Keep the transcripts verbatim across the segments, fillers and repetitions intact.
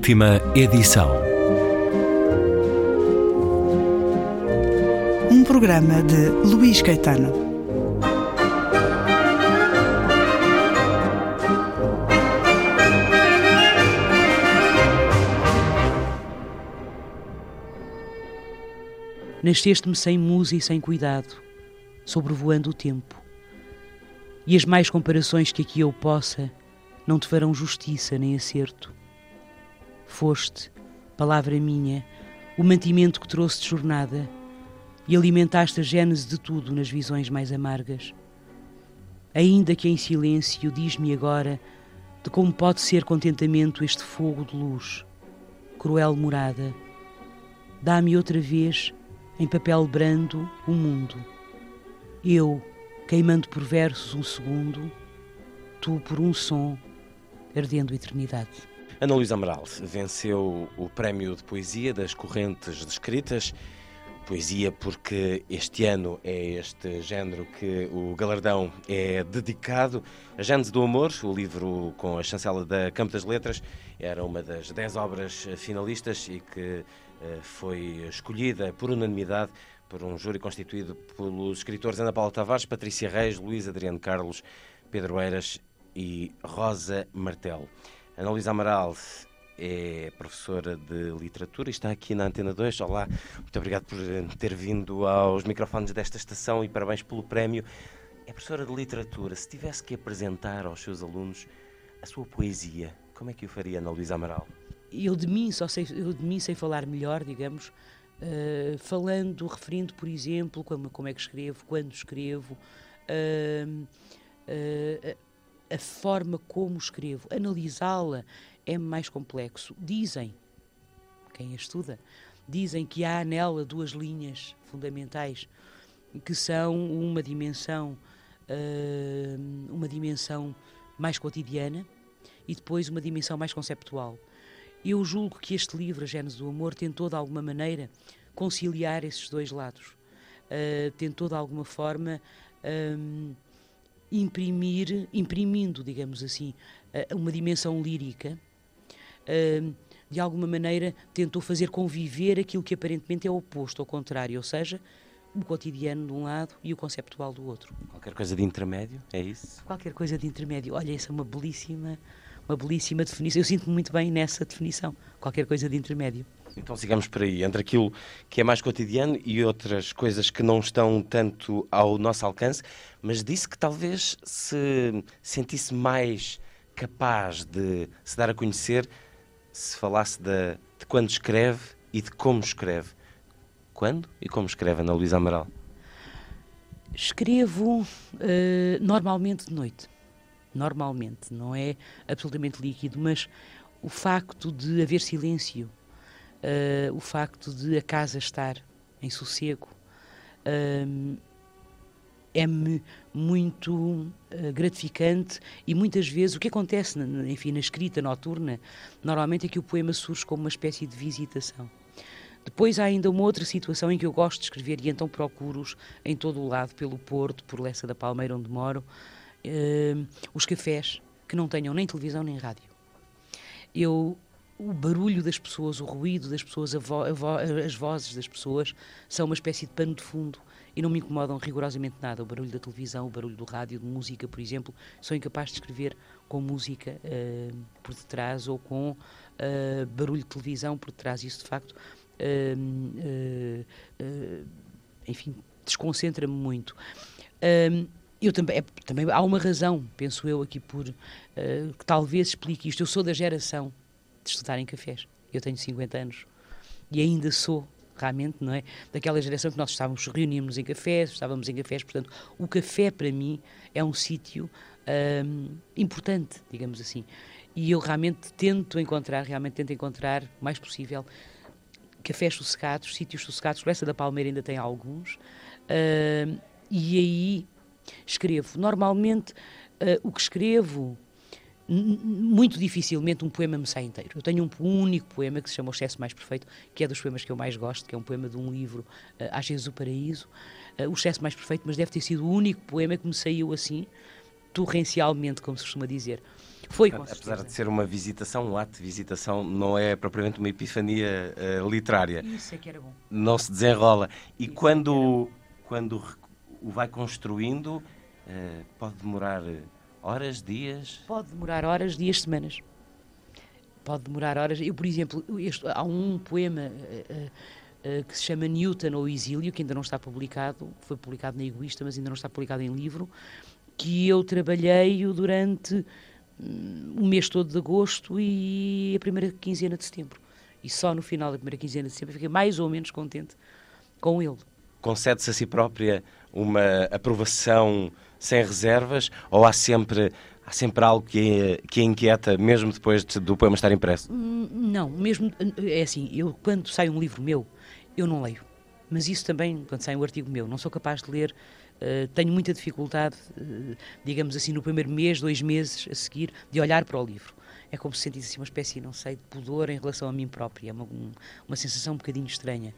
Última edição. Um programa de Luís Caetano. Nasceste-me sem musa e sem cuidado, sobrevoando o tempo. E as mais comparações que aqui eu possa não te farão justiça nem acerto. Foste, palavra minha, o mantimento que trouxe de jornada e alimentaste a gênese de tudo nas visões mais amargas. Ainda que em silêncio, diz-me agora de como pode ser contentamento este fogo de luz, cruel morada. Dá-me outra vez, em papel brando, o mundo. Eu, queimando por versos um segundo, tu por um som, ardendo eternidade. Ana Luísa Amaral venceu o Prémio de Poesia das Correntes de Escritas. Poesia porque este ano é este género que o galardão é dedicado. A Gênese do Amor, o livro com a chancela da Campo das Letras, era uma das dez obras finalistas e que uh, foi escolhida por unanimidade por um júri constituído pelos escritores Ana Paula Tavares, Patrícia Reis, Luís Adriano Carlos, Pedro Eiras e Rosa Martelo. Ana Luísa Amaral é professora de literatura e está aqui na Antena dois. Olá, muito obrigado por ter vindo aos microfones desta estação e parabéns pelo prémio. É professora de literatura. Se tivesse que apresentar aos seus alunos a sua poesia, como é que o faria, Ana Luísa Amaral? Eu de mim só sei, eu de mim sei falar melhor, digamos, uh, falando, referindo, por exemplo, como, como é que escrevo, quando escrevo, uh, uh, a forma como escrevo, analisá-la é mais complexo. Dizem, quem a estuda, dizem que há nela duas linhas fundamentais que são uma dimensão, uh, uma dimensão mais cotidiana e depois uma dimensão mais conceptual. Eu julgo que este livro, A Gênese do Amor, tentou de alguma maneira conciliar esses dois lados. Uh, tentou de alguma forma um, imprimir, imprimindo, digamos assim, uh, uma dimensão lírica. Uh, de alguma maneira tentou fazer conviver aquilo que aparentemente é oposto, ao contrário, ou seja, o cotidiano de um lado e o conceptual do outro. Qualquer coisa de intermédio, é isso? Qualquer coisa de intermédio. Olha, essa é uma belíssima, uma belíssima definição. Eu sinto-me muito bem nessa definição. Qualquer coisa de intermédio. Então sigamos por aí, entre aquilo que é mais cotidiano e outras coisas que não estão tanto ao nosso alcance, mas disse que talvez se sentisse mais capaz de se dar a conhecer se falasse de, de quando escreve e de como escreve. Quando e como escreve, Ana Luísa Amaral? Escrevo uh, normalmente de noite. Normalmente, não é absolutamente líquido, mas o facto de haver silêncio, uh, o facto de a casa estar em sossego, uh, é-me muito uh, gratificante e muitas vezes o que acontece, na, enfim, na escrita noturna, normalmente é que o poema surge como uma espécie de visitação. Depois há ainda uma outra situação em que eu gosto de escrever e então procuro-os em todo o lado, pelo Porto, por Lessa da Palmeira, onde moro, uh, os cafés que não tenham nem televisão nem rádio. Eu, o barulho das pessoas, o ruído das pessoas, a vo, a vo, as vozes das pessoas são uma espécie de pano de fundo e não me incomodam rigorosamente nada. O barulho da televisão, o barulho do rádio, de música, por exemplo, sou incapaz de escrever com música uh, por detrás ou com uh, barulho de televisão por detrás. Isso, de facto, uh, uh, uh, enfim, desconcentra-me muito. Uh, eu também, é, também há uma razão, penso eu, aqui por uh, que talvez explique isto. Eu sou da geração de estudar em cafés. Eu tenho cinquenta anos e ainda sou realmente, não é? Daquela geração que nós estávamos, reuníamos em cafés, estávamos em cafés, portanto, o café para mim é um sítio um, importante, digamos assim. E eu realmente tento encontrar, realmente tento encontrar o mais possível cafés sossegados, sítios sossegados. Lessa da Palmeira ainda tem alguns. Uh, e aí escrevo. Normalmente, uh, o que escrevo, muito dificilmente um poema me sai inteiro. Eu tenho um único poema que se chama O Excesso Mais Perfeito, que é dos poemas que eu mais gosto, que é um poema de um livro, uh, Às vezes o Paraíso, uh, O Excesso Mais Perfeito, mas deve ter sido o único poema que me saiu assim, torrencialmente, como se costuma dizer. Foi, com certeza. Apesar de ser uma visitação, um ato de visitação, não é propriamente uma epifania uh, literária. Isso é que era bom. Não se desenrola. E Isso quando, quando o vai construindo, uh, pode demorar horas, dias? Pode demorar horas, dias, semanas. Pode demorar horas. Eu, por exemplo, este, há um poema uh, uh, que se chama Newton ou Exílio, que ainda não está publicado, foi publicado na Egoísta, mas ainda não está publicado em livro, que eu trabalhei durante o mês todo de agosto e a primeira quinzena de setembro. E só no final da primeira quinzena de setembro fiquei mais ou menos contente com ele. Concede-se a si própria uma aprovação sem reservas ou há sempre, há sempre algo que, que a inquieta, mesmo depois de, do poema estar impresso? Não, mesmo, é assim, eu quando sai um livro meu, eu não leio. Mas isso também, quando sai um artigo meu, não sou capaz de ler. Uh, tenho muita dificuldade, uh, digamos assim, no primeiro mês, dois meses a seguir, de olhar para o livro. É como se sentisse assim, uma espécie, não sei, de pudor em relação a mim própria. É uma, um, uma sensação um bocadinho estranha.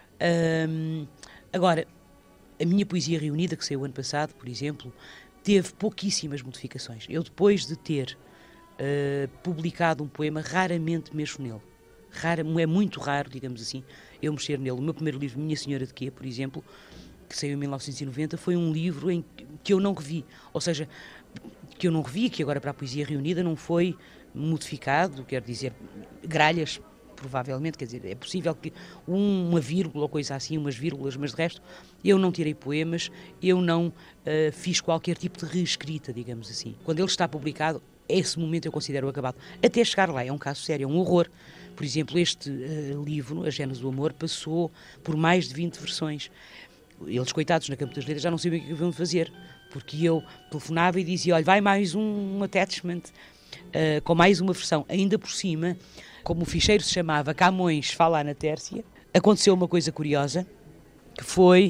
Um, agora, a minha poesia reunida, que saiu ano passado, por exemplo, teve pouquíssimas modificações. Eu, depois de ter uh, publicado um poema, raramente mexo nele. Rara, é muito raro, digamos assim, eu mexer nele. O meu primeiro livro, Minha Senhora de Quê, por exemplo, que saiu em mil novecentos e noventa, foi um livro em que eu não revi, ou seja, que eu não revi, que agora para a Poesia Reunida não foi modificado, quer dizer, gralhas, provavelmente, quer dizer, é possível que um, uma vírgula ou coisa assim, umas vírgulas, mas de resto, eu não tirei poemas, eu não uh, fiz qualquer tipo de reescrita, digamos assim. Quando ele está publicado, esse momento eu considero acabado. Até chegar lá, é um caso sério, é um horror. Por exemplo, este uh, livro, A Gênese do Amor, passou por mais de vinte versões. Eles, coitados, na Campo das Letras, já não sabiam o que haviam de fazer, porque eu telefonava e dizia, olha, vai mais um, um attachment, uh, com mais uma versão. Ainda por cima, como o ficheiro se chamava Camões Fala na Tércia, aconteceu uma coisa curiosa, que foi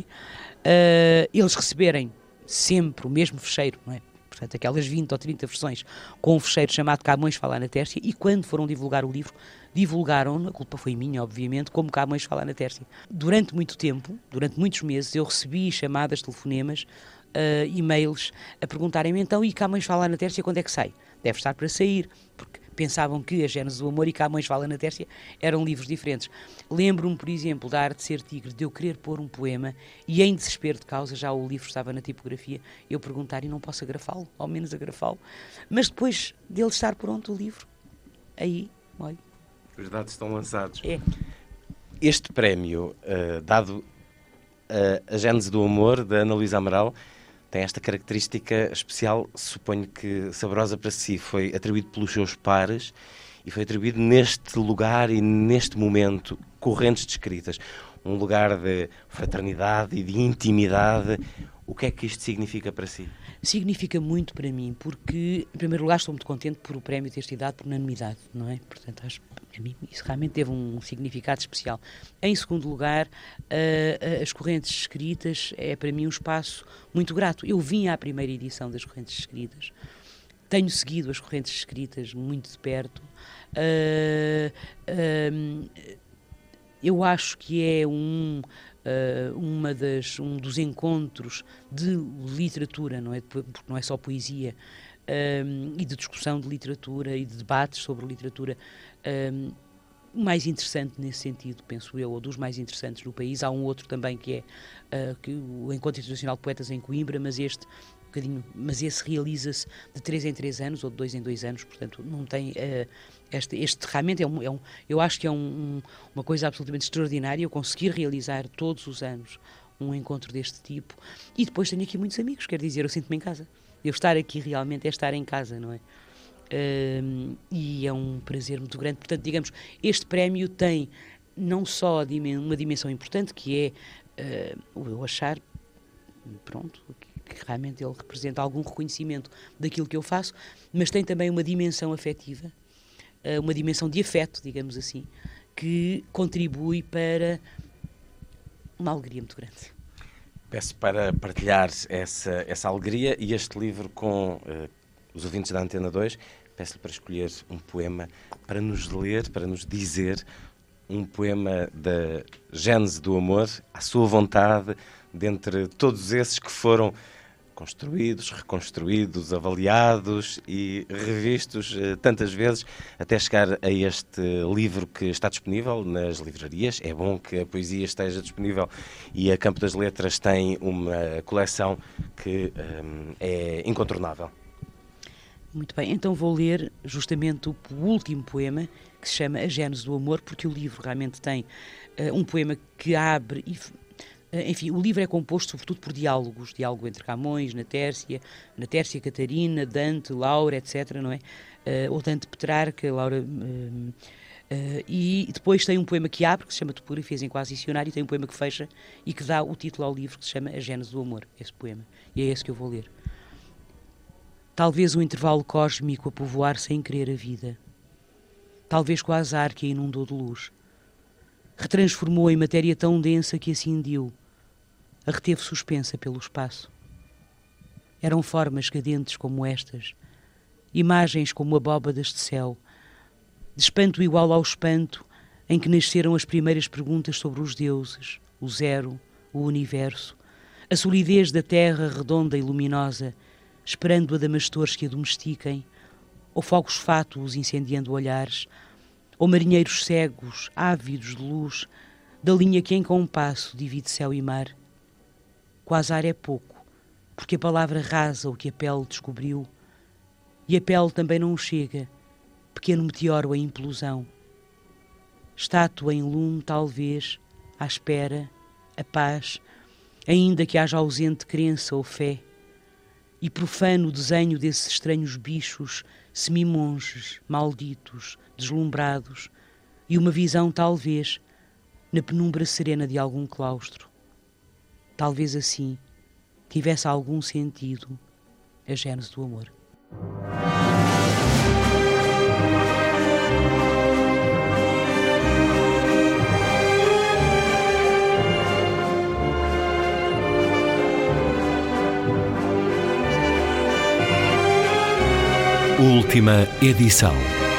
uh, eles receberem sempre o mesmo ficheiro, não é? Portanto, aquelas vinte ou trinta versões com um ficheiro chamado Camões Fala na Tércia, e quando foram divulgar o livro, divulgaram, a culpa foi minha, obviamente, como Camões Fala na Tércia. Durante muito tempo, durante muitos meses, eu recebi chamadas, telefonemas, uh, e-mails a perguntarem-me, então, e Camões Fala na Tércia quando é que sai? Deve estar para sair, porque pensavam que A Gênese do Amor e Camões Fala na Tércia eram livros diferentes. Lembro-me, por exemplo, da Arte de Ser Tigre, de eu querer pôr um poema e, em desespero de causa, já o livro estava na tipografia, eu perguntar e não posso agrafá-lo, ao menos agrafá-lo. Mas depois dele estar pronto o livro, aí, olha. Os dados estão lançados. É. Este prémio, uh, dado uh, A Gênese do Amor, da Ana Luísa Amaral, tem esta característica especial, suponho que saborosa para si. Foi atribuído pelos seus pares e foi atribuído neste lugar e neste momento, correntes descritas. Um lugar de fraternidade e de intimidade. O que é que isto significa para si? Significa muito para mim, porque, em primeiro lugar, estou muito contente por o prémio ter sido dado por unanimidade, não é? Portanto, acho que a mim isso realmente teve um significado especial. Em segundo lugar, uh, as correntes escritas é para mim um espaço muito grato. Eu vim à primeira edição das correntes escritas, tenho seguido as correntes escritas muito de perto. Uh, uh, eu acho que é um... Uh, uma das, um dos encontros de literatura, não é? Porque não é só poesia, um, e de discussão de literatura e de debates sobre literatura, um, mais interessante nesse sentido, penso eu, ou dos mais interessantes do país. Há um outro também que é uh, que o Encontro Internacional de Poetas em Coimbra, mas este um bocadinho, mas esse realiza-se de três em três anos ou de dois em dois anos, portanto não tem uh, este, este realmente é um, é um, eu acho que é um, um, uma coisa absolutamente extraordinária eu conseguir realizar todos os anos um encontro deste tipo. E depois tenho aqui muitos amigos, quer dizer, eu sinto-me em casa. Eu estar aqui realmente é estar em casa, não é? Uh, e é um prazer muito grande. Portanto, digamos, este prémio tem não só uma dimensão importante, que é uh, eu achar, pronto, que realmente ele representa algum reconhecimento daquilo que eu faço, mas tem também uma dimensão afetiva, uh, uma dimensão de afeto, digamos assim, que contribui para uma alegria muito grande. Peço para partilhar essa, essa alegria e este livro com uh, os ouvintes da Antena dois. Peço-lhe para escolher um poema para nos ler, para nos dizer um poema da Gênese do Amor, à sua vontade, dentre todos esses que foram construídos, reconstruídos, avaliados e revistos tantas vezes até chegar a este livro que está disponível nas livrarias. É bom que a poesia esteja disponível e a Campo das Letras tem uma coleção que hum, é incontornável. Muito bem, então vou ler justamente o último poema, que se chama A Gênese do Amor, porque o livro realmente tem uh, um poema que abre e... Enfim, o livro é composto sobretudo por diálogos, diálogo entre Camões, Natércia, Natércia, Catarina, Dante, Laura, etcétera, não é? Uh, ou Dante, Petrarca, Laura... Uh, uh, e depois tem um poema que abre, que se chama Topografias em Quase Dicionário, e tem um poema que fecha e que dá o título ao livro, que se chama A Gênese do Amor, esse poema. E é esse que eu vou ler. Talvez um intervalo cósmico a povoar sem querer a vida. Talvez com o azar que a inundou de luz. Retransformou em matéria tão densa que a cindiu, a reteve suspensa pelo espaço. Eram formas cadentes como estas, imagens como abóbadas de céu, de espanto igual ao espanto em que nasceram as primeiras perguntas sobre os deuses, o zero, o universo, a solidez da terra redonda e luminosa, esperando a damastores que a domestiquem, ou fogos fátuos incendiando olhares, ou marinheiros cegos, ávidos de luz, da linha que em compasso divide céu e mar. Com azar é pouco, porque a palavra rasa o que a pele descobriu, e a pele também não chega, pequeno meteoro em implosão. Estátua em lume, talvez, à espera, a paz, ainda que haja ausente crença ou fé, e profano desenho desses estranhos bichos, semimonges, malditos, deslumbrados, e uma visão, talvez, na penumbra serena de algum claustro. Talvez assim tivesse algum sentido a gênese do amor. Última edição.